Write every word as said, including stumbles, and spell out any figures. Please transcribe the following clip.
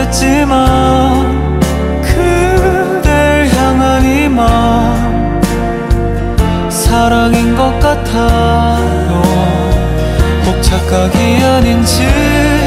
같지만 그댈 향한 이 마음 사랑인 것 같아요. 꼭 착각이 아닌지